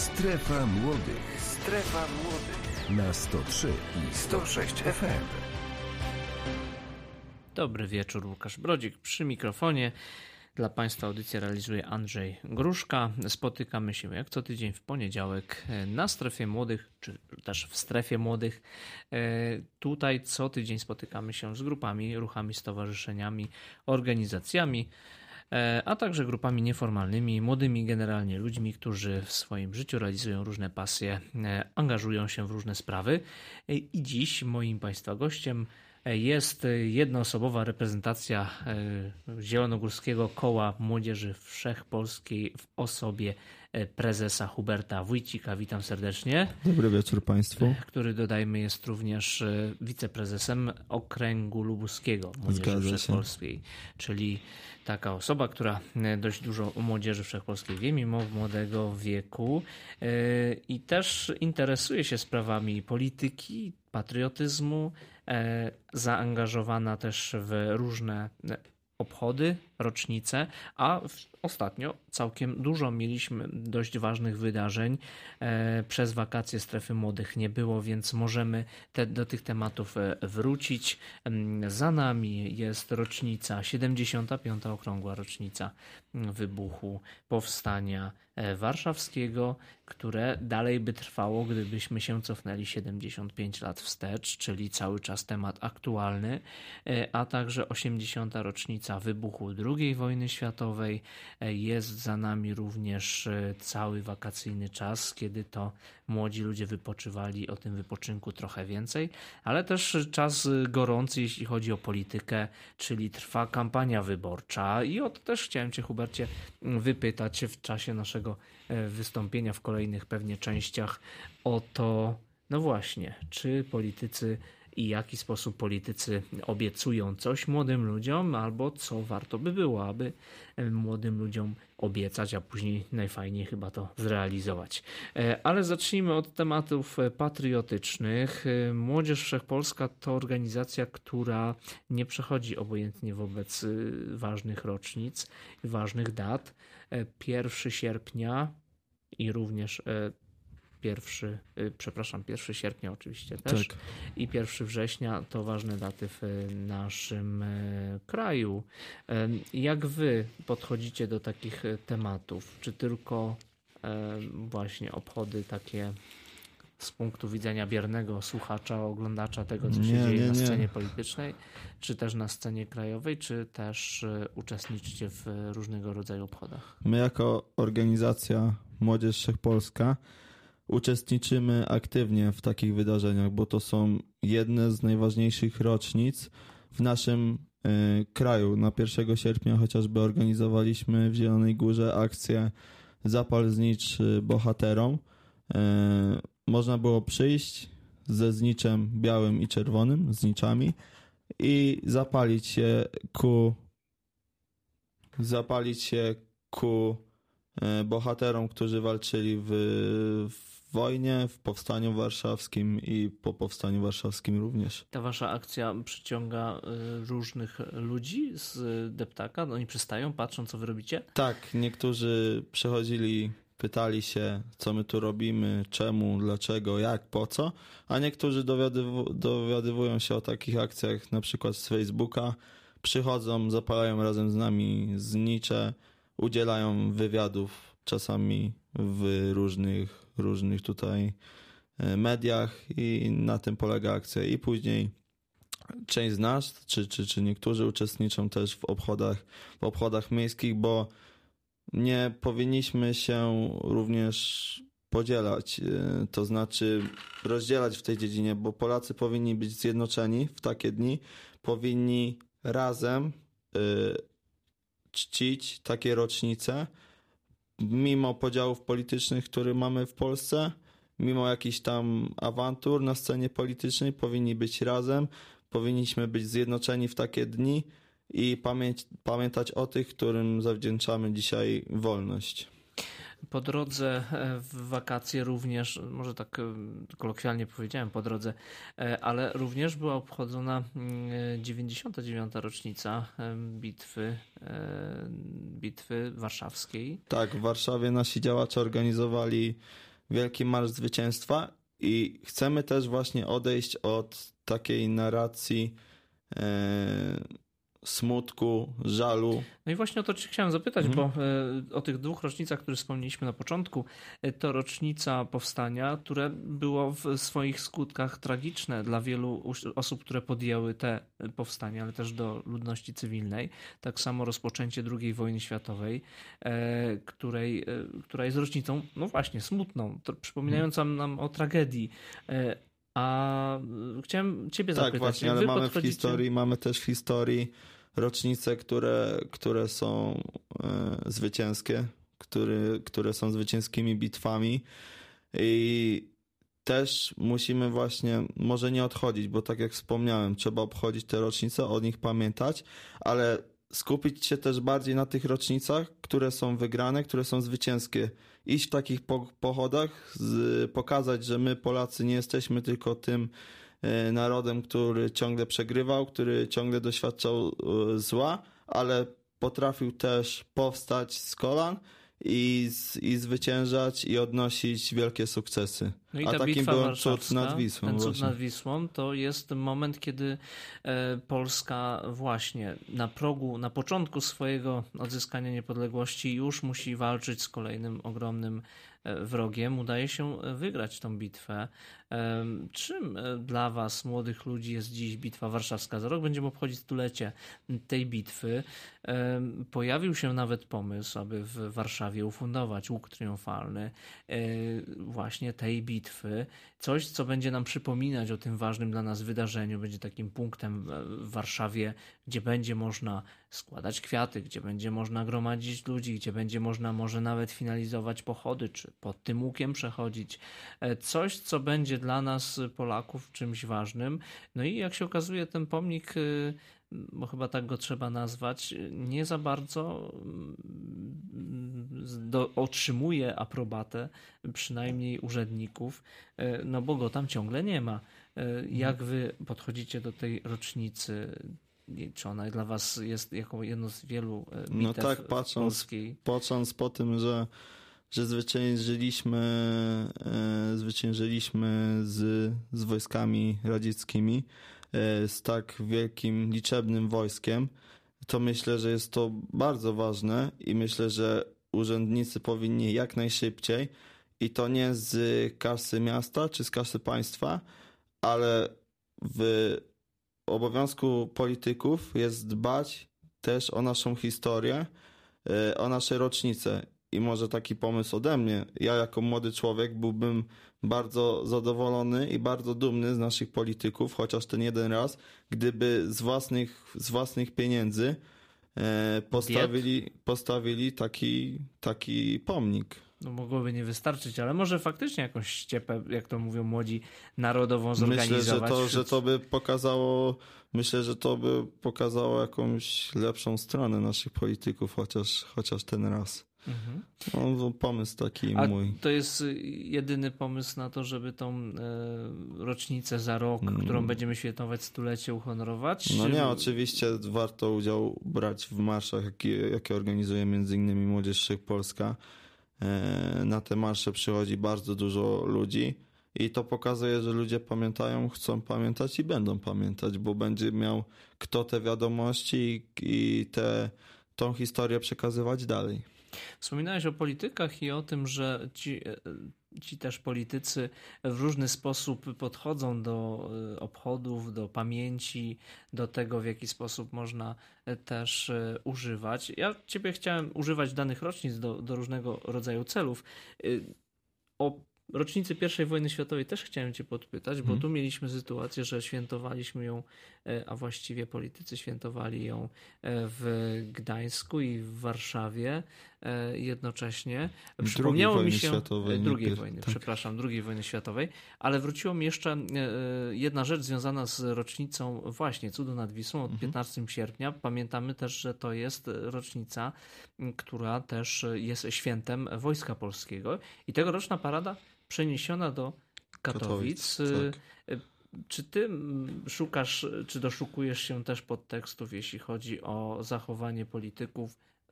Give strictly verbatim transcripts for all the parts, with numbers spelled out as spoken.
Strefa Młodych. Strefa Młodych. Na sto trzy i sto sześć F M. Dobry wieczór, Łukasz Brodzik przy mikrofonie. Dla Państwa audycję realizuje Andrzej Gruszka. Spotykamy się jak co tydzień w poniedziałek na Strefie Młodych, czy też w Strefie Młodych. Tutaj co tydzień spotykamy się z grupami, ruchami, stowarzyszeniami, organizacjami, a także grupami nieformalnymi, młodymi generalnie ludźmi, którzy w swoim życiu realizują różne pasje, angażują się w różne sprawy. I dziś moim Państwa gościem jest jednoosobowa reprezentacja Zielonogórskiego Koła Młodzieży Wszechpolskiej w osobie prezesa Huberta Wójcika. Witam serdecznie. Dobry wieczór Państwu. Który, dodajmy, jest również wiceprezesem Okręgu Lubuskiego Młodzieży Wszechpolskiej. Czyli taka osoba, która dość dużo o Młodzieży Wszechpolskiej wie, mimo młodego wieku, i też interesuje się sprawami polityki, patriotyzmu, zaangażowana też w różne obchody, rocznice, a ostatnio całkiem dużo mieliśmy dość ważnych wydarzeń. Przez wakacje Strefy Młodych nie było, więc możemy te, do tych tematów wrócić. Za nami jest rocznica, siedemdziesiąta piąta okrągła rocznica wybuchu Powstania Warszawskiego, które dalej by trwało, gdybyśmy się cofnęli siedemdziesiąt pięć lat wstecz, czyli cały czas temat aktualny, a także osiemdziesiąta rocznica wybuchu drugiej wojny światowej. Jest za nami również cały wakacyjny czas, kiedy to młodzi ludzie wypoczywali, o tym wypoczynku trochę więcej, ale też czas gorący, jeśli chodzi o politykę, czyli trwa kampania wyborcza i o to też chciałem Cię, Hubercie, wypytać w czasie naszego wystąpienia w kolejnych pewnie częściach o to, no właśnie, czy politycy i w jaki sposób politycy obiecują coś młodym ludziom, albo co warto by było, aby młodym ludziom obiecać, a później najfajniej chyba to zrealizować. Ale zacznijmy od tematów patriotycznych. Młodzież Wszechpolska to organizacja, która nie przechodzi obojętnie wobec ważnych rocznic, ważnych dat. pierwszego sierpnia i również Pierwszy, przepraszam, pierwszego sierpnia oczywiście też, tak. I pierwszego września to ważne daty w naszym kraju. Jak wy podchodzicie do takich tematów? Czy tylko właśnie obchody takie z punktu widzenia biernego słuchacza, oglądacza tego, co się nie, dzieje nie, na scenie nie. politycznej, czy też na scenie krajowej, czy też uczestniczycie w różnego rodzaju obchodach? My jako organizacja Młodzież Wszechpolska uczestniczymy aktywnie w takich wydarzeniach, bo to są jedne z najważniejszych rocznic w naszym y, kraju. Na pierwszego sierpnia chociażby organizowaliśmy w Zielonej Górze akcję Zapal znicz bohaterom. Y, można było przyjść ze zniczem białym i czerwonym, zniczami, i zapalić się ku zapalić się ku y, bohaterom, którzy walczyli w, w wojnie, w Powstaniu Warszawskim i po Powstaniu Warszawskim również. Ta wasza akcja przyciąga różnych ludzi z deptaka? Oni przystają, patrzą, co wy robicie? Tak, niektórzy przychodzili, pytali się, co my tu robimy, czemu, dlaczego, jak, po co, a niektórzy dowiadyw- dowiadywują się o takich akcjach na przykład z Facebooka, przychodzą, zapalają razem z nami znicze, udzielają wywiadów czasami w różnych, różnych tutaj mediach i na tym polega akcja. I później część z nas, czy, czy, czy niektórzy uczestniczą też w obchodach, w obchodach miejskich, bo nie powinniśmy się również podzielać, to znaczy rozdzielać w tej dziedzinie, bo Polacy powinni być zjednoczeni w takie dni, powinni razem y, czcić takie rocznice, mimo podziałów politycznych, które mamy w Polsce, mimo jakichś tam awantur na scenie politycznej, powinni być razem, powinniśmy być zjednoczeni w takie dni i pamięć, pamiętać o tych, którym zawdzięczamy dzisiaj wolność. Po drodze w wakacje również, może tak kolokwialnie powiedziałem po drodze, ale również była obchodzona dziewięćdziesiąta dziewiąta rocznica bitwy, bitwy warszawskiej. Tak, w Warszawie nasi działacze organizowali Wielki Marsz Zwycięstwa i chcemy też właśnie odejść od takiej narracji e, smutku, żalu. No i właśnie o to cię chciałem zapytać, Mhm. bo e, o tych dwóch rocznicach, które wspomnieliśmy na początku, e, to rocznica powstania, które było w swoich skutkach tragiczne dla wielu uś- osób, które podjęły te powstania, ale też do ludności cywilnej. Tak samo rozpoczęcie drugiej wojny światowej, e, której, e, która jest rocznicą, no właśnie, smutną, to, przypominającą nam o tragedii. E, a e, chciałem ciebie Tak, zapytać. właśnie, jak ale wy mamy podchodzicie- w historii, mamy też w historii rocznice, które, które są e, zwycięskie, które, które są zwycięskimi bitwami i też musimy właśnie, może nie odchodzić, bo tak jak wspomniałem, trzeba obchodzić te rocznice, o nich pamiętać, ale skupić się też bardziej na tych rocznicach, które są wygrane, które są zwycięskie. Iść w takich po- pochodach, z, pokazać, że my Polacy nie jesteśmy tylko tym e, narodem, który ciągle przegrywał, który ciągle doświadczał e, zła, ale potrafił też powstać z kolan i, z, i zwyciężać i odnosić wielkie sukcesy. No i A ta takim bitwa był cud warszawska, nad Wisłą. ten cud właśnie. nad Wisłą, to jest moment, kiedy e, Polska właśnie na progu, na początku swojego odzyskania niepodległości już musi walczyć z kolejnym ogromnym e, wrogiem. Udaje się wygrać tą bitwę. E, Czym e, dla was, młodych ludzi, jest dziś Bitwa Warszawska? Za rok będziemy obchodzić stulecie tej bitwy. E, Pojawił się nawet pomysł, aby w Warszawie ufundować łuk triumfalny e, właśnie tej bitwy. Coś, co będzie nam przypominać o tym ważnym dla nas wydarzeniu, będzie takim punktem e, w Warszawie, gdzie będzie można składać kwiaty, gdzie będzie można gromadzić ludzi, gdzie będzie można może nawet finalizować pochody, czy pod tym łukiem przechodzić. E, Coś, co będzie dla nas, Polaków, czymś ważnym. No i jak się okazuje, ten pomnik, y, bo chyba tak go trzeba nazwać, nie za bardzo mm, do, otrzymuje aprobatę, przynajmniej urzędników, y, no bo go tam ciągle nie ma. Y, Jak wy podchodzicie do tej rocznicy? I czy ona dla was jest jako jedno z wielu y, bitew No tak, w patrząc, polskiej? patrząc po tym, że, że zwyciężyliśmy, e, zwyciężyliśmy z, z wojskami radzieckimi, e, z tak wielkim, liczebnym wojskiem, to myślę, że jest to bardzo ważne i myślę, że urzędnicy powinni jak najszybciej i to nie z kasy miasta czy z kasy państwa, ale w obowiązku polityków jest dbać też o naszą historię, e, o nasze rocznice. I może taki pomysł ode mnie. Ja jako młody człowiek byłbym bardzo zadowolony i bardzo dumny z naszych polityków, chociaż ten jeden raz, gdyby z własnych, z własnych pieniędzy e, postawili, postawili taki, taki pomnik. No mogłoby nie wystarczyć, ale może faktycznie jakąś ściepę, jak to mówią młodzi, narodową Myślę, zorganizować. że to, wśród- że to by pokazało, myślę, że to by pokazało jakąś lepszą stronę naszych polityków, chociaż, chociaż ten raz. Mhm. No, to pomysł taki A mój. to jest y, jedyny pomysł na to, żeby tą e, rocznicę za rok, Mm. którą będziemy świętować stulecie, uhonorować? No Czy- nie, oczywiście warto udział brać w marszach, jakie, jakie organizuje między innymi Młodzież Wszechpolska. E, Na te marsze przychodzi bardzo dużo ludzi i to pokazuje, że ludzie pamiętają, chcą pamiętać i będą pamiętać, bo będzie miał kto te wiadomości i, i te, tą historię przekazywać dalej. Wspominałeś o politykach i o tym, że ci, ci też politycy w różny sposób podchodzą do e, obchodów, do pamięci, do tego, w jaki sposób można e, też e, używać. Ja ciebie chciałem używać danych rocznic do, do różnego rodzaju celów. E, O rocznicy pierwszej wojny światowej też chciałem cię podpytać, bo Mhm. tu mieliśmy sytuację, że świętowaliśmy ją, e, a właściwie politycy świętowali ją e, w Gdańsku i w Warszawie e, jednocześnie. Przypomniało mi wojny się światowej, e, nie drugiej pier- wojny, tak. przepraszam, drugiej wojny światowej, ale wróciło mi jeszcze e, jedna rzecz związana z rocznicą właśnie Cudu nad Wisłą od Mhm. piętnastego sierpnia. Pamiętamy też, że to jest rocznica, m, która też jest świętem Wojska Polskiego i tegoroczna parada przeniesiona do Katowic. Katowic, tak. Czy ty mm, szukasz, czy doszukujesz się też podtekstów, jeśli chodzi o zachowanie polityków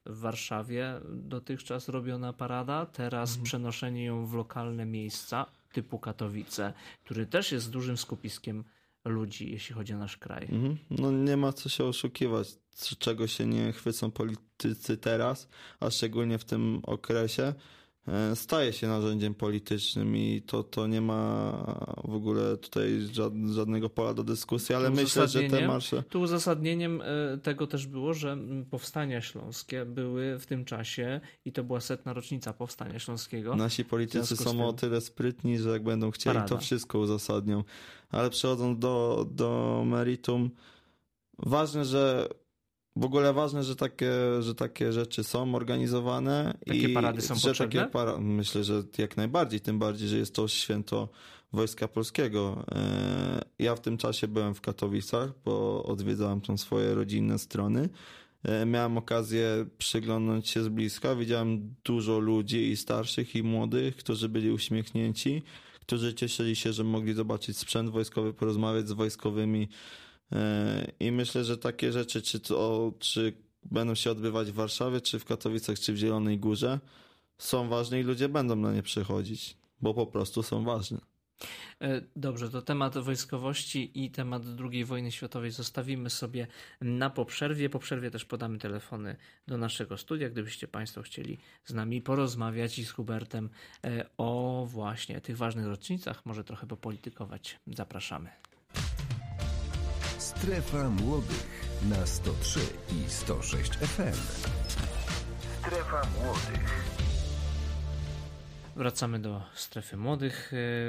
w Warszawie dotychczas robiona parada, teraz mhm. przenoszenie ją w lokalne miejsca typu Katowice, który też jest dużym skupiskiem ludzi, jeśli chodzi o nasz kraj. Mhm. No nie ma co się oszukiwać, czego się nie chwycą politycy teraz, a szczególnie w tym okresie. Staje się narzędziem politycznym i to, to nie ma w ogóle tutaj żadnego pola do dyskusji, ale myślę, że te marsze... Tu uzasadnieniem tego też było, że powstania śląskie były w tym czasie i to była setna rocznica powstania śląskiego. Nasi politycy są o tyle sprytni, że jak będą chcieli, parada. To wszystko uzasadnią. Ale przechodząc do, do meritum, ważne, że W ogóle ważne, że takie, że takie rzeczy są organizowane. Takie i parady są że potrzebne? Takie para... Myślę, że jak najbardziej, tym bardziej, że jest to święto Wojska Polskiego. Ja w tym czasie byłem w Katowicach, bo odwiedzałem tam swoje rodzinne strony. Miałem okazję przyglądnąć się z bliska. Widziałem dużo ludzi i starszych, i młodych, którzy byli uśmiechnięci, którzy cieszyli się, że mogli zobaczyć sprzęt wojskowy, porozmawiać z wojskowymi. I myślę, że takie rzeczy, czy, to, czy będą się odbywać w Warszawie, czy w Katowicach, czy w Zielonej Górze, są ważne i ludzie będą na nie przychodzić, bo po prostu są ważne. Dobrze, to temat wojskowości i temat drugiej wojny światowej zostawimy sobie na poprzerwie. Po przerwie też podamy telefony do naszego studia, gdybyście Państwo chcieli z nami porozmawiać i z Hubertem o właśnie tych ważnych rocznicach, może trochę popolitykować. Zapraszamy. Strefa Młodych na sto trzy i sto sześć F M. Strefa Młodych. Wracamy do Strefy Młodych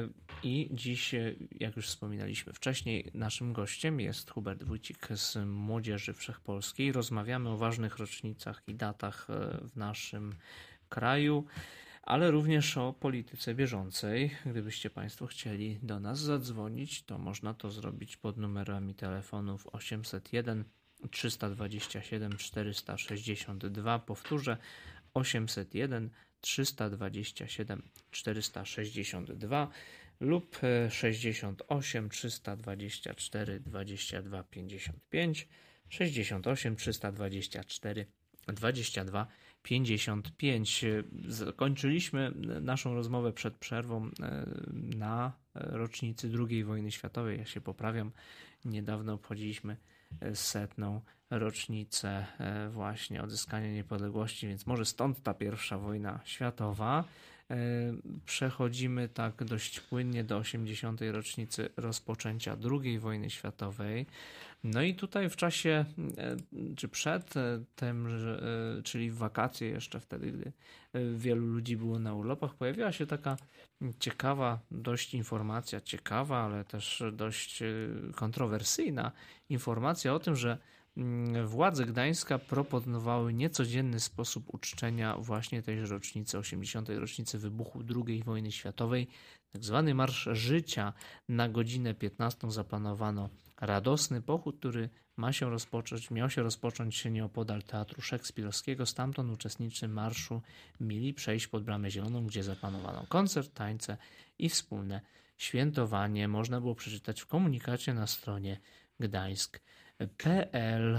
i dziś, jak już wspominaliśmy wcześniej, naszym gościem jest Hubert Wójcik z Młodzieży Wszechpolskiej. Rozmawiamy o ważnych rocznicach i datach w naszym kraju, ale również o polityce bieżącej. Gdybyście Państwo chcieli do nas zadzwonić, to można to zrobić pod numerami telefonów osiemset jeden trzysta dwadzieścia siedem czterysta sześćdziesiąt dwa. Powtórzę, osiemset jeden trzysta dwadzieścia siedem czterysta sześćdziesiąt dwa lub sześćdziesiąt osiem trzysta dwadzieścia cztery dwadzieścia dwa pięćdziesiąt pięć, sześćdziesiąt osiem trzysta dwadzieścia cztery dwadzieścia dwa pięćdziesiąt pięć. Zakończyliśmy naszą rozmowę przed przerwą na rocznicy drugiej wojny światowej. Ja się poprawiam. Niedawno obchodziliśmy setną rocznicę właśnie odzyskania niepodległości, więc może stąd ta pierwsza wojna światowa. Przechodzimy tak dość płynnie do osiemdziesiątej rocznicy rozpoczęcia drugiej wojny światowej. No i tutaj w czasie, czy przed tym, czyli w wakacje jeszcze wtedy, gdy wielu ludzi było na urlopach, pojawiła się taka ciekawa dość informacja, ciekawa, ale też dość kontrowersyjna informacja o tym, że władze Gdańska proponowały niecodzienny sposób uczczenia właśnie tej rocznicy, osiemdziesiątej rocznicy wybuchu drugiej wojny światowej. Tak zwany Marsz Życia. Na godzinę piętnastą zaplanowano radosny pochód, który ma się rozpocząć, miał się rozpocząć nieopodal Teatru Szekspirowskiego. Stamtąd uczestnicy marszu mieli przejść pod Bramę Zieloną, gdzie zaplanowano koncert, tańce i wspólne świętowanie. Można było przeczytać w komunikacie na stronie gdańsk kropka p l.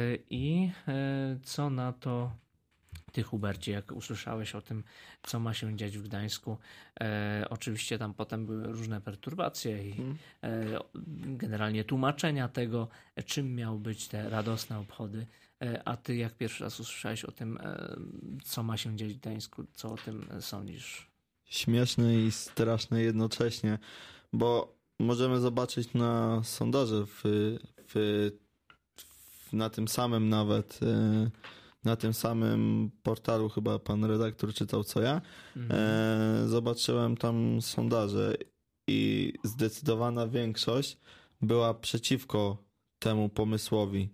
I co na to ty, Hubercie, jak usłyszałeś o tym, co ma się dziać w Gdańsku? E, oczywiście tam potem były różne perturbacje i hmm. e, generalnie tłumaczenia tego, czym miały być te radosne obchody. E, a ty jak pierwszy raz usłyszałeś o tym, e, co ma się dziać w Gdańsku, co o tym sądzisz? Śmieszne i straszne jednocześnie, bo możemy zobaczyć na sondaże w, w, w, na tym samym nawet... E, na tym samym portalu, chyba pan redaktor czytał co ja, mhm. e, zobaczyłem tam sondaże i zdecydowana większość była przeciwko temu pomysłowi.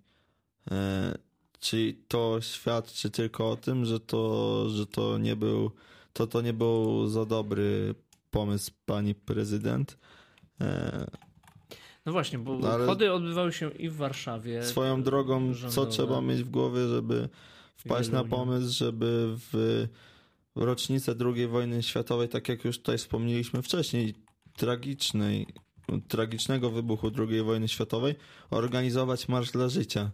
E, czyli to świadczy tylko o tym, że to, że to nie był, to, to nie był za dobry pomysł pani prezydent. E, No właśnie, bo no obchody odbywały się i w Warszawie. Swoją drogą, rządowe. Co trzeba mieć w głowie, żeby wpaść na pomysł, żeby w rocznicę drugiej wojny światowej, tak jak już tutaj wspomnieliśmy wcześniej, tragicznej, tragicznego wybuchu drugiej wojny światowej, organizować Marsz dla Życia.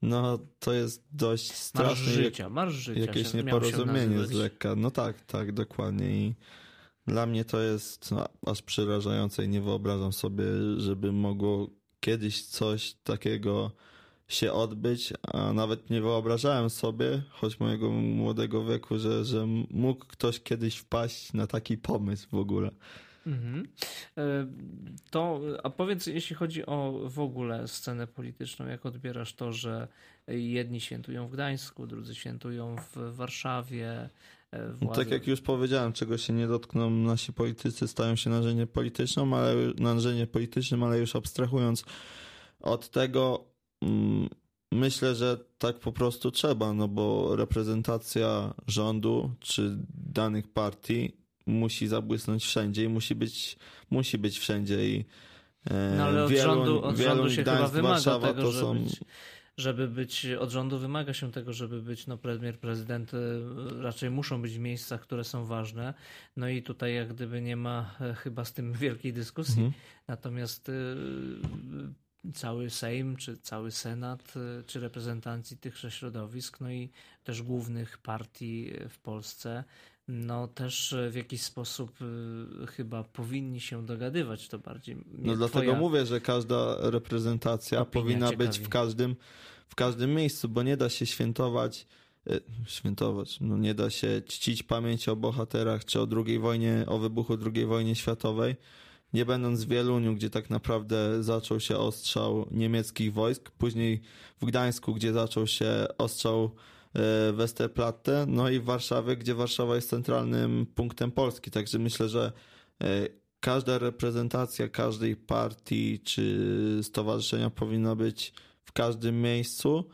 No to jest dość straszne. Marsz życia, marsz życia. Jakieś nieporozumienie z lekka. No tak, tak, dokładnie. I dla mnie to jest no, aż przerażające i nie wyobrażam sobie, żeby mogło kiedyś coś takiego się odbyć, a nawet nie wyobrażałem sobie, choć mojego młodego wieku, że, że mógł ktoś kiedyś wpaść na taki pomysł w ogóle. Mhm. To, a powiedz, jeśli chodzi o w ogóle scenę polityczną, jak odbierasz to, że jedni świętują w Gdańsku, drudzy świętują w Warszawie? Władze... No, tak jak już powiedziałem, czego się nie dotkną nasi politycy, stają się narzędziem politycznym, ale, narzędziem politycznym, ale już abstrahując od tego, mm, myślę, że tak po prostu trzeba, no bo reprezentacja rządu czy danych partii musi zabłysnąć wszędzie i musi być, musi być wszędzie i e, no ale od wielu, rządu, od wielu rządu się Gdańsk, chyba wymaga Warszawa tego, to żeby są... być, żeby być, od rządu wymaga się tego, żeby być, no premier, prezydent raczej muszą być w miejscach, które są ważne, no i tutaj jak gdyby nie ma chyba z tym wielkiej dyskusji, mhm. natomiast y, cały Sejm, czy cały Senat, czy reprezentanci tychże środowisk, no i też głównych partii w Polsce, no też w jakiś sposób y, chyba powinni się dogadywać, to bardziej. No dlatego mówię, że każda reprezentacja powinna ciekawi. być w każdym, w każdym miejscu, bo nie da się świętować, y, świętować, no nie da się czcić pamięci o bohaterach, czy o drugiej wojnie, o wybuchu drugiej wojny światowej, nie będąc w Wieluniu, gdzie tak naprawdę zaczął się ostrzał niemieckich wojsk, później w Gdańsku, gdzie zaczął się ostrzał Westerplatte, no i w Warszawie, gdzie Warszawa jest centralnym punktem Polski. Także myślę, że każda reprezentacja każdej partii czy stowarzyszenia powinna być w każdym miejscu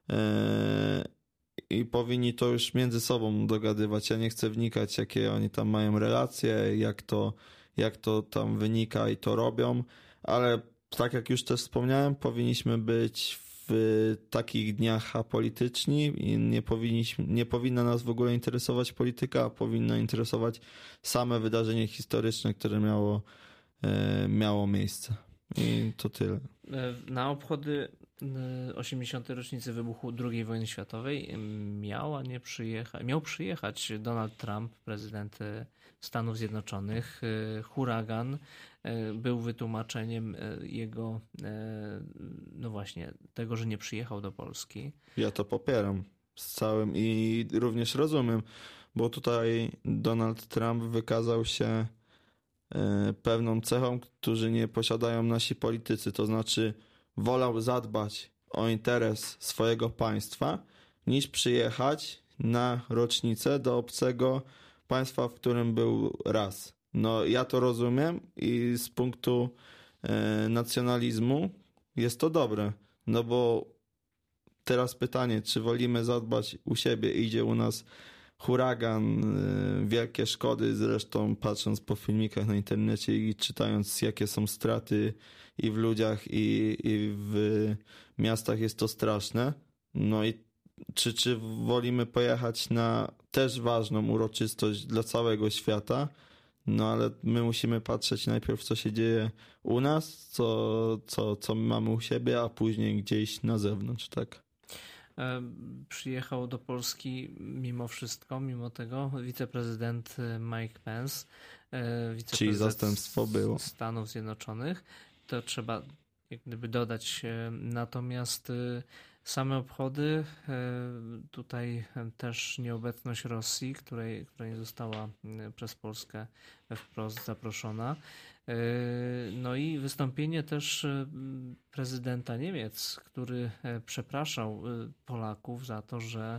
i powinni to już między sobą dogadywać. Ja nie chcę wnikać, jakie oni tam mają relacje, jak to, jak to tam wynika i to robią, ale tak jak już też wspomniałem, powinniśmy być w takich dniach apolityczni i nie, powinniśmy, nie powinna nas w ogóle interesować polityka, a powinno interesować same wydarzenie historyczne, które miało, e, miało miejsce. I to tyle. Na obchody osiemdziesiątej rocznicy wybuchu drugiej wojny światowej miała nie przyjecha- miał przyjechać Donald Trump, prezydent Stanów Zjednoczonych. Huragan był wytłumaczeniem jego, no właśnie, tego, że nie przyjechał do Polski. Ja to popieram z całym i również rozumiem, bo tutaj Donald Trump wykazał się pewną cechą, którzy nie posiadają nasi politycy, to znaczy wolał zadbać o interes swojego państwa, niż przyjechać na rocznicę do obcego państwa, w którym był raz. No ja to rozumiem i z punktu e, nacjonalizmu jest to dobre, no bo teraz pytanie, czy wolimy zadbać u siebie, idzie u nas huragan, e, wielkie szkody, zresztą patrząc po filmikach na internecie i czytając jakie są straty i w ludziach i, i w miastach jest to straszne, no i czy, czy wolimy pojechać na też ważną uroczystość dla całego świata, no ale my musimy patrzeć najpierw, co się dzieje u nas, co, co, co my mamy u siebie, a później gdzieś na zewnątrz, tak? Przyjechał do Polski mimo wszystko, mimo tego wiceprezydent Mike Pence, wiceprezydent Czyli zastępstwo było. Stanów Zjednoczonych. To trzeba jak gdyby dodać. Natomiast same obchody, tutaj też nieobecność Rosji, której, która nie została przez Polskę wprost zaproszona. No i wystąpienie też prezydenta Niemiec, który przepraszał Polaków za to, że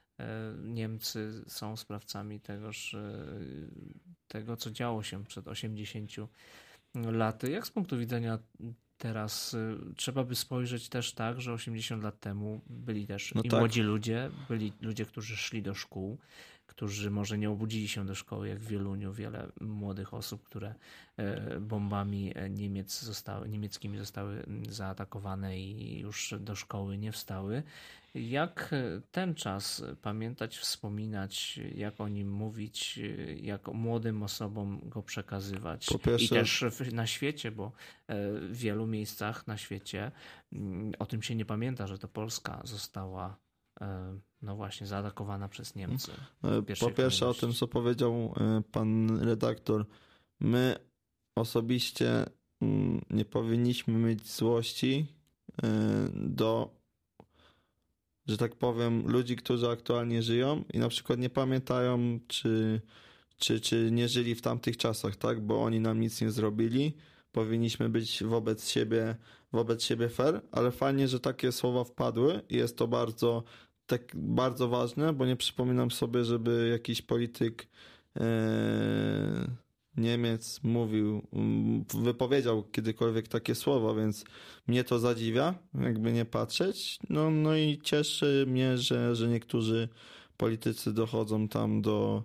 Niemcy są sprawcami tegoż, tego, co działo się przed osiemdziesięcioma laty. Jak z punktu widzenia teraz trzeba by spojrzeć też tak, że osiemdziesiąt lat temu byli też no i tak. młodzi ludzie, byli ludzie, którzy szli do szkół, którzy może nie obudzili się do szkoły, jak w Wieluniu wiele młodych osób, które bombami Niemiec zostały, niemieckimi zostały zaatakowane i już do szkoły nie wstały. Jak ten czas pamiętać, wspominać, jak o nim mówić, jak młodym osobom go przekazywać? Po pierwsze... I też na świecie, bo w wielu miejscach na świecie o tym się nie pamięta, że to Polska została no właśnie zaatakowana przez Niemcy. Po pierwsze o tym, co powiedział pan redaktor. My osobiście nie powinniśmy mieć złości do, że tak powiem, ludzi, którzy aktualnie żyją i na przykład nie pamiętają, czy, czy, czy nie żyli w tamtych czasach, tak? Bo oni nam nic nie zrobili. Powinniśmy być wobec siebie, wobec siebie fair, ale fajnie, że takie słowa wpadły i jest to bardzo, tak, bardzo ważne, bo nie przypominam sobie, żeby jakiś polityk e, Niemiec mówił, wypowiedział kiedykolwiek takie słowa, więc mnie to zadziwia, jakby nie patrzeć. No, no i cieszy mnie, że, że niektórzy politycy dochodzą tam do,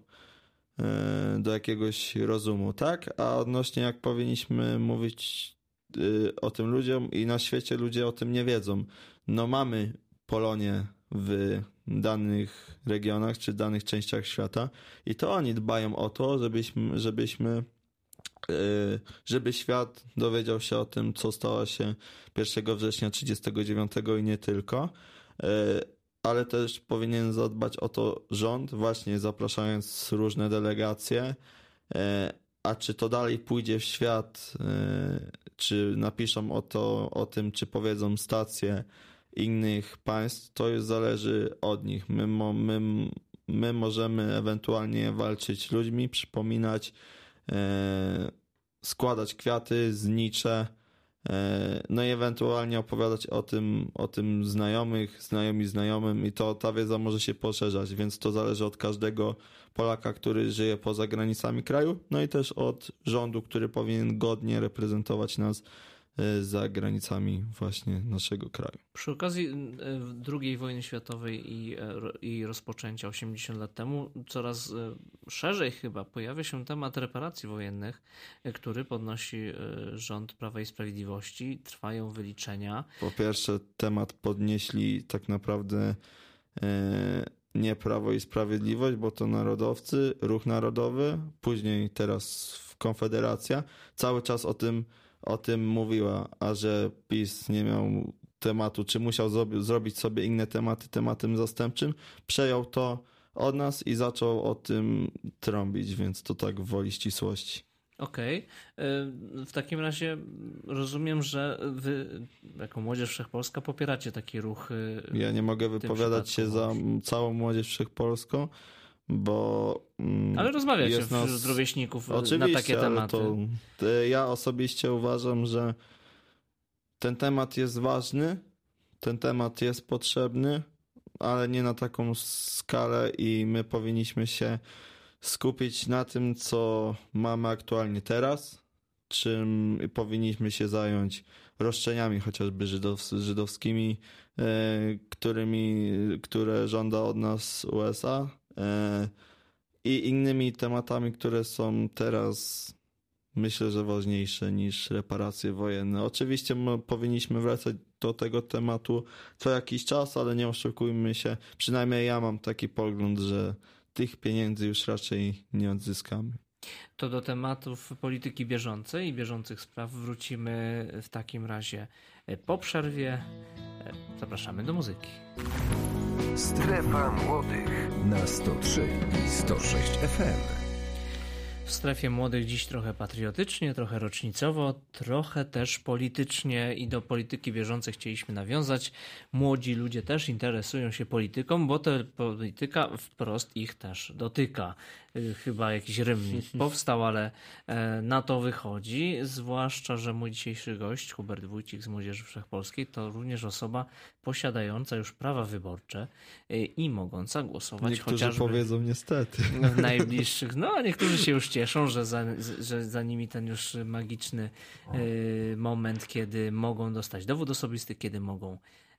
do jakiegoś rozumu, tak? A odnośnie jak powinniśmy mówić o tym ludziom i na świecie ludzie o tym nie wiedzą. No mamy Polonię w danych regionach czy danych częściach świata i to oni dbają o to, żebyśmy, żebyśmy żeby świat dowiedział się o tym, co stało się pierwszego września trzydziestego dziewiątego i nie tylko, ale też powinien zadbać o to rząd, właśnie zapraszając różne delegacje, a czy to dalej pójdzie w świat, czy napiszą o to, o tym, czy powiedzą stacje innych państw, to już zależy od nich. My, my, my możemy ewentualnie walczyć ludźmi, przypominać, e, składać kwiaty, znicze, e, no i ewentualnie opowiadać o tym, o tym znajomych, znajomi znajomym i to ta wiedza może się poszerzać, więc to zależy od każdego Polaka, który żyje poza granicami kraju, no i też od rządu, który powinien godnie reprezentować nas za granicami właśnie naszego kraju. Przy okazji drugiej wojny światowej i, i rozpoczęcia osiemdziesiąt lat temu coraz szerzej chyba pojawia się temat reparacji wojennych, który podnosi rząd Prawa i Sprawiedliwości. Trwają wyliczenia. Po pierwsze temat podnieśli tak naprawdę nie Prawo i Sprawiedliwość, bo to narodowcy, Ruch Narodowy, później teraz Konfederacja. Cały czas o tym o tym mówiła, a że PiS nie miał tematu, czy musiał zrobić sobie inne tematy tematem zastępczym, przejął to od nas i zaczął o tym trąbić, więc to tak woli ścisłości. Okej. Okay. W takim razie rozumiem, że wy jako Młodzież Wszechpolska popieracie taki ruch. Ja nie mogę wypowiadać się za całą Młodzież Wszechpolską, bo ale rozmawiacie jest nas... wśród rówieśników Oczywiście, na takie tematy. To, to ja osobiście uważam, że ten temat jest ważny, ten temat jest potrzebny, ale nie na taką skalę i my powinniśmy się skupić na tym, co mamy aktualnie teraz, czym powinniśmy się zająć roszczeniami chociażby żydows- żydowskimi, e, którymi, które żąda od nas U S A, e, i innymi tematami, które są teraz, myślę, że ważniejsze niż reparacje wojenne. Oczywiście my powinniśmy wracać do tego tematu co jakiś czas, ale nie oszukujmy się, przynajmniej ja mam taki pogląd, że tych pieniędzy już raczej nie odzyskamy. To do tematów polityki bieżącej i bieżących spraw wrócimy w takim razie po przerwie. Zapraszamy do muzyki. Strefa Młodych na sto trzy i sto sześć F M. W Strefie Młodych dziś trochę patriotycznie, trochę rocznicowo, trochę też politycznie i do polityki bieżącej chcieliśmy nawiązać. Młodzi ludzie też interesują się polityką, bo ta polityka wprost ich też dotyka. Chyba jakiś rym powstał, ale na to wychodzi. Zwłaszcza, że mój dzisiejszy gość, Hubert Wójcik z Młodzieży Wszechpolskiej, to również osoba posiadająca już prawa wyborcze i mogąca głosować niektórzy chociażby powiedzą niestety w najbliższych. No, a niektórzy się już cieszą, że za, że za nimi ten już magiczny y, moment, kiedy mogą dostać dowód osobisty, kiedy mogą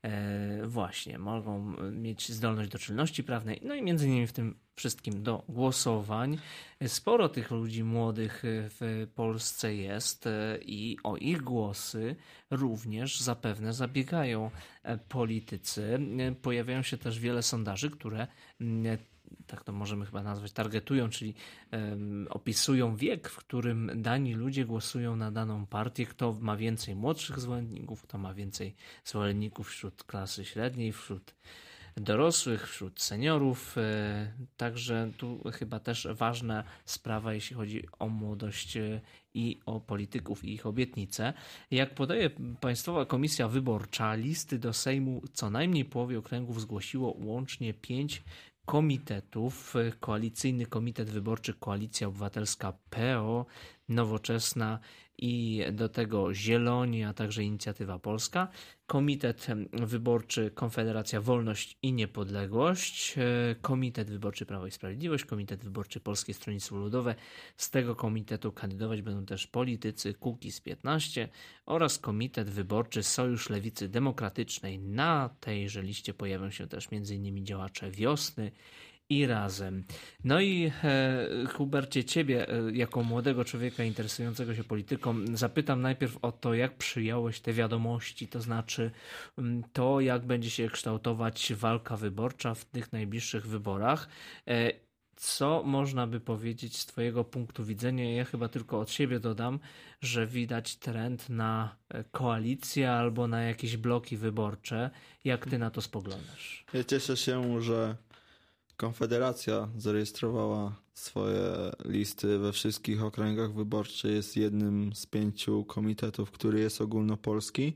właśnie mogą mieć zdolność do czynności prawnej, no i między innymi w tym wszystkim do głosowań. Sporo tych ludzi młodych w Polsce jest i o ich głosy również zapewne zabiegają politycy. Pojawiają się też wiele sondaży, które tak to możemy chyba nazwać, targetują, czyli um, opisują wiek, w którym dani ludzie głosują na daną partię, kto ma więcej młodszych zwolenników, kto ma więcej zwolenników wśród klasy średniej, wśród dorosłych, wśród seniorów. Także tu chyba też ważna sprawa, jeśli chodzi o młodość i o polityków i ich obietnice. Jak podaje Państwowa Komisja Wyborcza, listy do Sejmu co najmniej połowie okręgów zgłosiło łącznie pięć komitetów. Koalicyjny Komitet Wyborczy Koalicja Obywatelska P O, Nowoczesna i do tego Zieloni, a także Inicjatywa Polska. Komitet Wyborczy Konfederacja Wolność i Niepodległość, Komitet Wyborczy Prawo i Sprawiedliwość, Komitet Wyborczy Polskie Stronnictwo Ludowe. Z tego komitetu kandydować będą też politycy Kukiz piętnaście oraz Komitet Wyborczy Sojusz Lewicy Demokratycznej. Na tejże liście pojawią się też m.in. działacze Wiosny i Razem. No i e, Hubercie, ciebie e, jako młodego człowieka interesującego się polityką zapytam najpierw o to, jak przyjąłeś te wiadomości, to znaczy m, to, jak będzie się kształtować walka wyborcza w tych najbliższych wyborach. E, co można by powiedzieć z twojego punktu widzenia? Ja chyba tylko od siebie dodam, że widać trend na koalicję albo na jakieś bloki wyborcze. Jak ty na to spoglądasz? Ja cieszę się, że Konfederacja zarejestrowała swoje listy we wszystkich okręgach wyborczych. Jest jednym z pięciu komitetów, który jest ogólnopolski,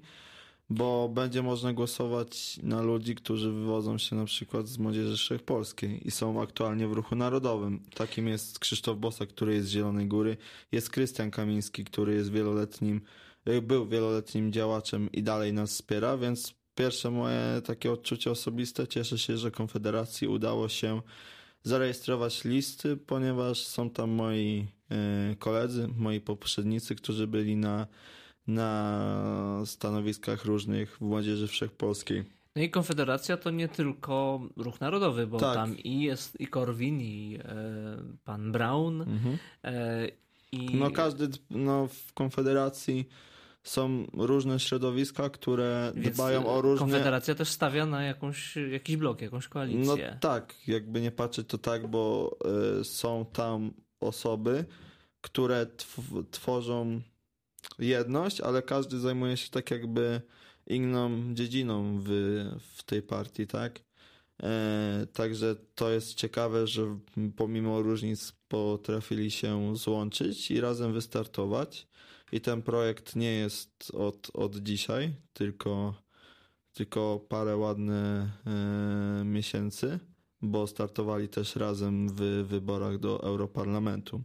bo będzie można głosować na ludzi, którzy wywodzą się na przykład z Młodzieży Wszechpolskiej i są aktualnie w Ruchu Narodowym. Takim jest Krzysztof Bosak, który jest z Zielonej Góry. Jest Krystian Kamiński, który jest wieloletnim, był wieloletnim działaczem i dalej nas wspiera, więc pierwsze moje takie odczucie osobiste, cieszę się, że Konfederacji udało się zarejestrować listy, ponieważ są tam moi y, koledzy, moi poprzednicy, którzy byli na, na stanowiskach różnych w Młodzieży Wszechpolskiej. No i Konfederacja to nie tylko Ruch Narodowy, bo tak. Tam i jest i Korwin, i e, pan Braun. Mhm. E, i... No każdy no, w Konfederacji są różne środowiska, które Więc dbają o różne... Konfederacja też stawia na jakąś, jakiś blok, jakąś koalicję. No tak, jakby nie patrzeć to tak, bo y, są tam osoby, które tw- tworzą jedność, ale każdy zajmuje się tak jakby inną dziedziną w, w tej partii, tak? E, także to jest ciekawe, że pomimo różnic potrafili się złączyć i razem wystartować. I ten projekt nie jest od, od dzisiaj, tylko, tylko parę ładnych e, miesięcy, bo startowali też razem w wyborach do Europarlamentu.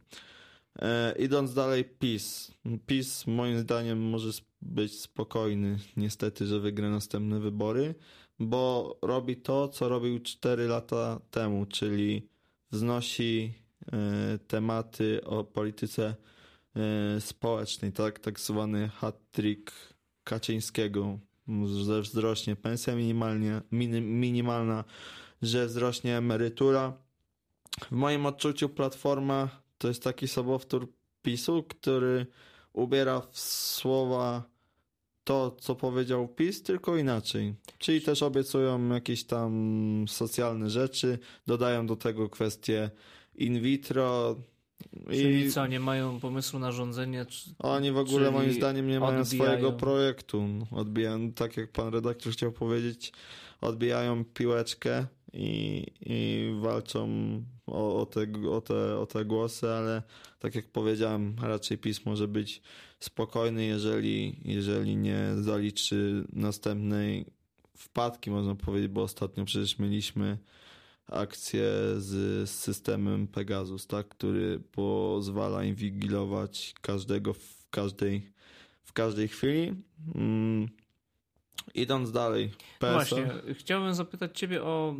E, idąc dalej, PiS. PiS moim zdaniem może być spokojny, niestety, że wygra następne wybory, bo robi to, co robił cztery lata temu, czyli wznosi e, tematy o polityce społecznej, tak, tak zwany hat-trick Kaczyńskiego, że wzrośnie pensja minimalnie, minim, minimalna, że wzrośnie emerytura. W moim odczuciu Platforma to jest taki sobowtór PiSu, który ubiera w słowa to, co powiedział PiS, tylko inaczej. Czyli też obiecują jakieś tam socjalne rzeczy, dodają do tego kwestie in vitro. Czyli I co, nie mają pomysłu na rządzenie? Czy, oni w ogóle moim zdaniem nie mają odbijają... swojego projektu. Odbijają, tak jak pan redaktor chciał powiedzieć, odbijają piłeczkę i, i walczą o, o, te, o, te, o te głosy, ale tak jak powiedziałem, raczej PiS może być spokojny, jeżeli, jeżeli nie zaliczy następnej wpadki, można powiedzieć, bo ostatnio przecież mieliśmy akcję z, z systemem Pegasus, tak, który pozwala inwigilować każdego w każdej, w każdej chwili. Mm. Idąc dalej. P S L. Właśnie, chciałbym zapytać ciebie o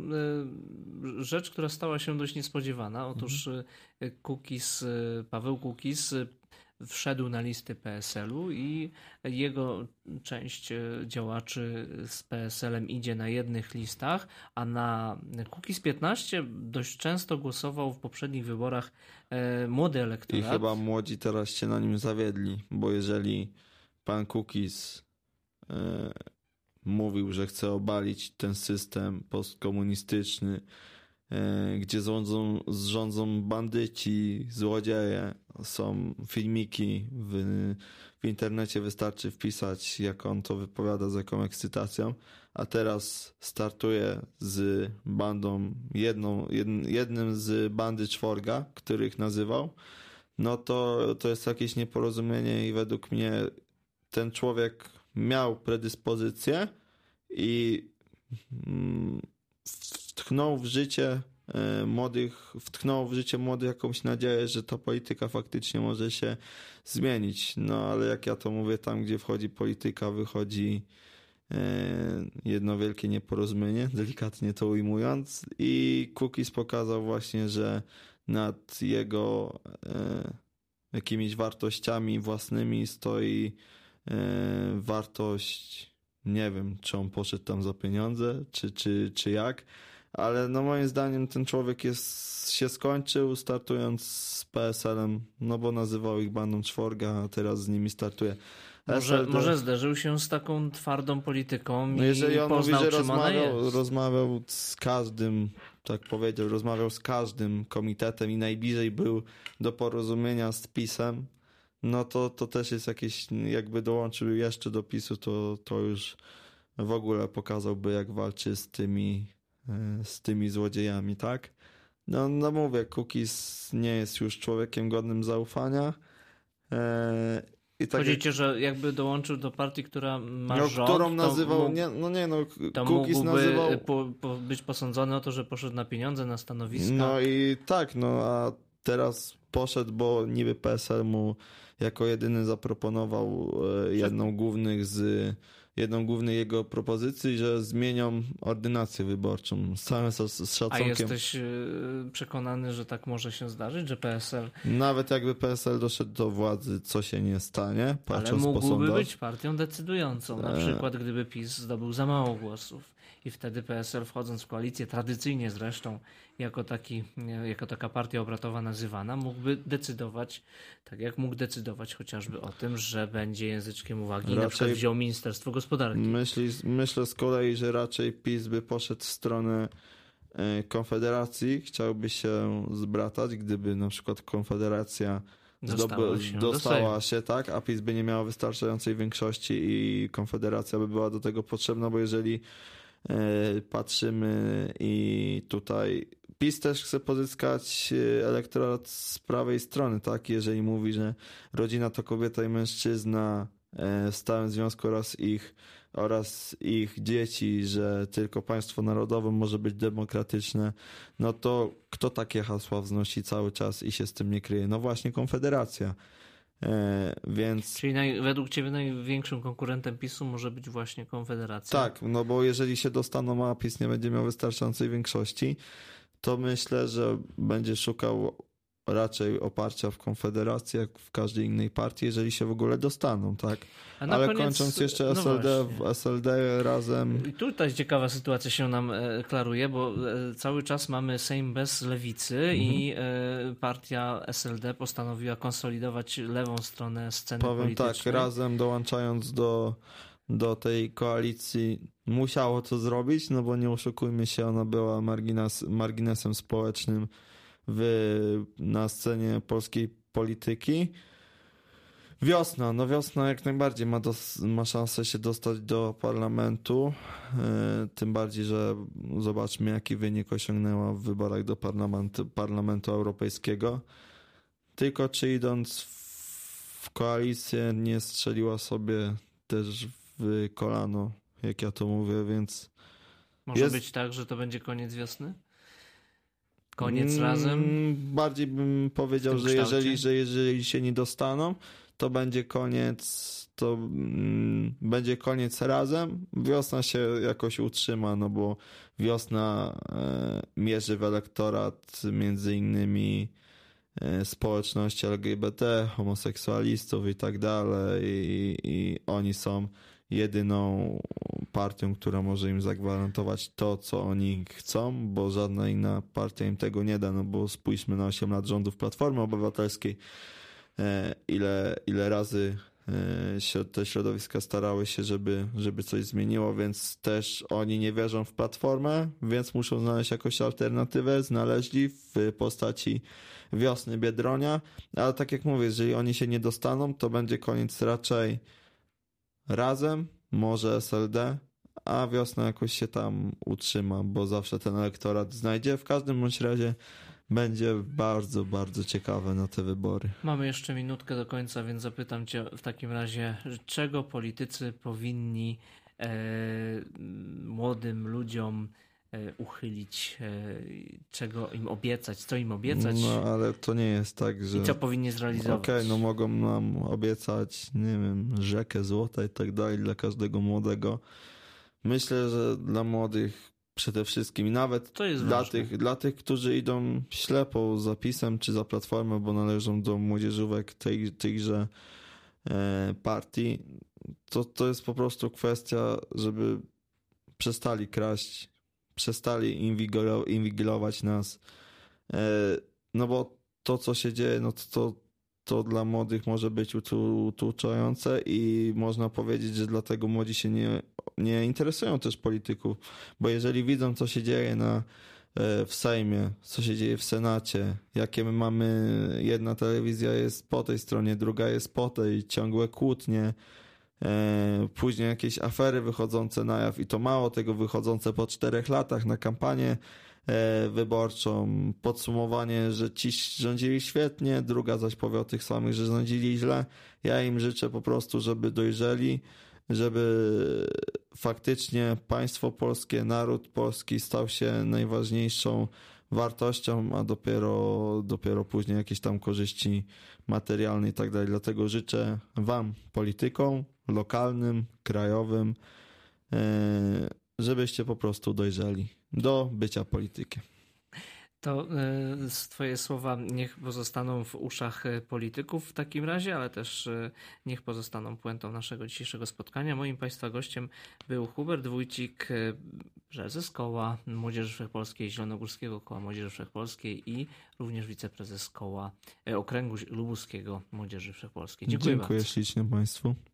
y, rzecz, która stała się dość niespodziewana. Otóż y, Kukiz, y, Paweł Kukiz y, wszedł na listy P S L-u i jego część działaczy z P S L-em idzie na jednych listach, a na Kukiz piętnaście dość często głosował w poprzednich wyborach młody elektorat. I chyba młodzi teraz się na nim zawiedli, bo jeżeli pan Kukiz e, mówił, że chce obalić ten system postkomunistyczny, e, gdzie rządzą, rządzą bandyci, złodzieje, są filmiki w, w internecie, wystarczy wpisać, jak on to wypowiada, z jaką ekscytacją, a teraz startuje z bandą, jedną, jedn, jednym z bandy czworga, których nazywał, no to, to jest jakieś nieporozumienie i według mnie ten człowiek miał predyspozycję i wtchnął w życie młodych, wtchnął w życie młodych jakąś nadzieję, że ta polityka faktycznie może się zmienić. No ale jak ja to mówię, tam gdzie wchodzi polityka, wychodzi jedno wielkie nieporozumienie, delikatnie to ujmując, i Kukiz pokazał właśnie, że nad jego jakimiś wartościami własnymi stoi wartość, nie wiem, czy on poszedł tam za pieniądze, czy, czy, czy jak, ale no moim zdaniem ten człowiek jest, się skończył startując z P S L-em, no bo nazywał ich bandą czworga, a teraz z nimi startuje. Może, S L D... może zderzył się z taką twardą polityką no i jeżeli on poznał, mówi, że czym rozmawiał, rozmawiał z każdym, tak powiedział, rozmawiał z każdym komitetem i najbliżej był do porozumienia z PiS-em, no to, to też jest jakieś, jakby dołączył jeszcze do PiS-u, to, to już w ogóle pokazałby, jak walczy z tymi, z tymi złodziejami, tak? No, no mówię, Kukiz nie jest już człowiekiem godnym zaufania. E, i tak Chodzi jak... ci, że jakby dołączył do partii, która ma no, rząd, którą nazywał, mógł, nie, no nie no, to Kukiz mógłby nazywał... po, po być posądzony o to, że poszedł na pieniądze, na stanowiska. No i tak, no a teraz poszedł, bo niby P S L mu jako jedyny zaproponował jedną głównych z jedną głównych jego propozycji, że zmienią ordynację wyborczą. Z całym z szacunkiem. A jesteś przekonany, że tak może się zdarzyć, że P S L... Nawet jakby P S L doszedł do władzy, co się nie stanie, patrząc ale mógłby po sądach. być partią decydującą. Na przykład gdyby PiS zdobył za mało głosów i wtedy P S L, wchodząc w koalicję, tradycyjnie zresztą jako, taki, jako taka partia obratowa nazywana, mógłby decydować, tak jak mógł decydować chociażby o tym, że będzie języczkiem uwagi raczej na przykład wziął Ministerstwo Gospodarki. Myśli, myślę z kolei, że raczej PiS by poszedł w stronę Konfederacji, chciałby się zbratać, gdyby na przykład Konfederacja Dostała się, dostała się, tak, a PiS by nie miała wystarczającej większości i Konfederacja by była do tego potrzebna, bo jeżeli e, patrzymy i tutaj PiS też chce pozyskać elektorat z prawej strony, tak, jeżeli mówi, że rodzina to kobieta i mężczyzna e, w stałym związku oraz ich oraz ich dzieci, że tylko państwo narodowe może być demokratyczne, no to kto takie hasła wznosi cały czas i się z tym nie kryje? No właśnie Konfederacja. E, więc... Czyli naj, według ciebie największym konkurentem PiS-u może być właśnie Konfederacja? Tak, no bo jeżeli się dostaną, a PiS nie będzie miał wystarczającej większości, to myślę, że będzie szukał raczej oparcia w Konfederacji, jak w każdej innej partii, jeżeli się w ogóle dostaną, tak? Ale koniec, kończąc jeszcze S L D, no w S L D razem... I tutaj ciekawa sytuacja się nam klaruje, bo cały czas mamy Sejm bez lewicy mhm. i partia S L D postanowiła konsolidować lewą stronę sceny Powiem politycznej. Powiem tak, razem dołączając do, do tej koalicji musiało to zrobić, no bo nie oszukujmy się, ona była margines, marginesem społecznym w, na scenie polskiej polityki. Wiosna, no wiosna jak najbardziej ma, dos, ma szansę się dostać do parlamentu, yy, tym bardziej, że zobaczmy jaki wynik osiągnęła w wyborach do parlamentu, parlamentu Europejskiego. Tylko czy idąc w koalicję nie strzeliła sobie też w kolano, jak ja to mówię, więc... Może jest... być tak, że to będzie koniec wiosny? Koniec razem? Bardziej bym powiedział, że jeżeli, że jeżeli się nie dostaną, to będzie koniec, to mm, będzie koniec razem. Wiosna się jakoś utrzyma, no bo wiosna e, mierzy w elektorat między innymi społeczności L G B T, homoseksualistów i tak dalej i, i oni są jedyną partią, która może im zagwarantować to, co oni chcą, bo żadna inna partia im tego nie da, no bo spójrzmy na osiem lat rządów Platformy Obywatelskiej, ile, ile razy te środowiska starały się, żeby, żeby coś zmieniło, więc też oni nie wierzą w Platformę, więc muszą znaleźć jakąś alternatywę, znaleźli w postaci Wiosny Biedronia, ale tak jak mówię, jeżeli oni się nie dostaną, to będzie koniec raczej Razem, może S L D, a Wiosna jakoś się tam utrzyma, bo zawsze ten elektorat znajdzie. W każdym bądź razie będzie bardzo, bardzo ciekawe na te wybory. Mamy jeszcze minutkę do końca, więc zapytam cię w takim razie, czego politycy powinni e, młodym ludziom e, uchylić, e, czego im obiecać, co im obiecać? No ale to nie jest tak, że... I co powinni zrealizować? Okej, okay, no mogą nam obiecać, nie wiem, rzekę złota i tak dalej dla każdego młodego. Myślę, że dla młodych przede wszystkim i nawet dla tych, dla tych, którzy idą ślepo za PiS-em czy za Platformą, bo należą do młodzieżówek tej, tychże e, partii, to, to jest po prostu kwestia, żeby przestali kraść, przestali inwigilo, inwigilować nas, e, no bo to, co się dzieje, no to, to, to dla młodych może być utuczające i można powiedzieć, że dlatego młodzi się nie, nie interesują też polityków, bo jeżeli widzą, co się dzieje na, w Sejmie, co się dzieje w Senacie, jakie my mamy, jedna telewizja jest po tej stronie, druga jest po tej, ciągłe kłótnie, później jakieś afery wychodzące na jaw i to mało tego, wychodzące po czterech latach na kampanię wyborczą, podsumowanie, że ci rządzili świetnie, druga zaś powie o tych samych, że rządzili źle. Ja im życzę po prostu, żeby dojrzeli, żeby faktycznie państwo polskie, naród polski stał się najważniejszą wartością, a dopiero, dopiero później jakieś tam korzyści materialne i tak dalej. Dlatego życzę wam, politykom lokalnym, krajowym, żebyście po prostu dojrzeli do bycia politykiem. To y, twoje słowa niech pozostaną w uszach polityków w takim razie, ale też y, niech pozostaną puentą naszego dzisiejszego spotkania. Moim państwa gościem był Hubert Wójcik, y, prezes Koła Młodzieży Wszechpolskiej, Zielonogórskiego Koła Młodzieży Wszechpolskiej i również wiceprezes Koła y, Okręgu Lubuskiego Młodzieży Wszechpolskiej. Dziękuję, Dziękuję bardzo. ślicznie państwu.